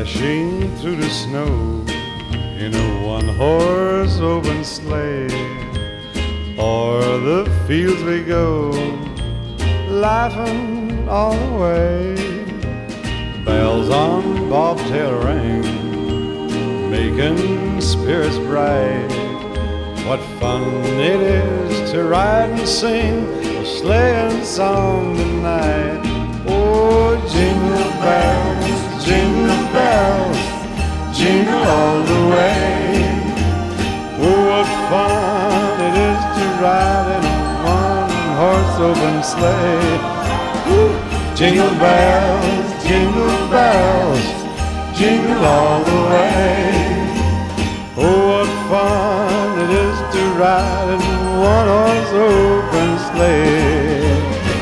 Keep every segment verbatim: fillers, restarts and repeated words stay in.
dashing through the snow in a one-horse open sleigh. O'er the fields we go, laughing all the way. Bells on bobtail ring, making spirits bright. What fun it is to ride and sing a sleighing song tonight. Oh, jingle bells, jingle bells, jingle all the way. Oh, what fun it is to ride in a one-horse open sleigh. Woo! Jingle bells, jingle bells, jingle all the way. Oh, what fun it is to ride in a one-horse open sleigh.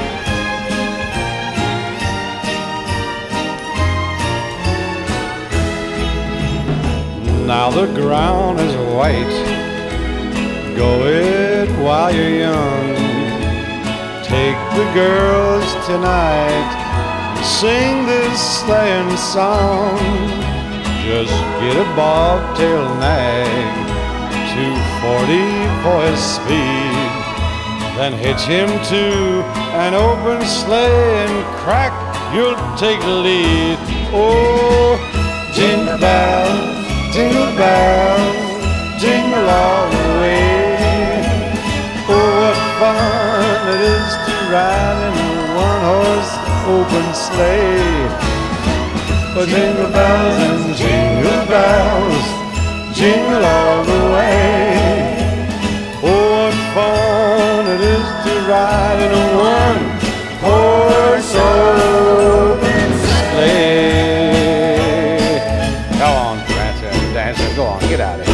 Now the ground is white, go it while you're young. Take the girls tonight, sing this sleighing song. Just get a bobtail nag, two forty for his speed. Then hitch him to an open sleigh and crack, you'll take the lead. Oh, jingle bells, jingle bells, jingle all the way. Oh, what fun it is to ride in a one-horse open sleigh. Oh, jingle bells and jingle bells, jingle all the way. Oh, what fun it is to ride in a one-horse open sleigh. Go on, Prancer and Dancer, go on, get out of here.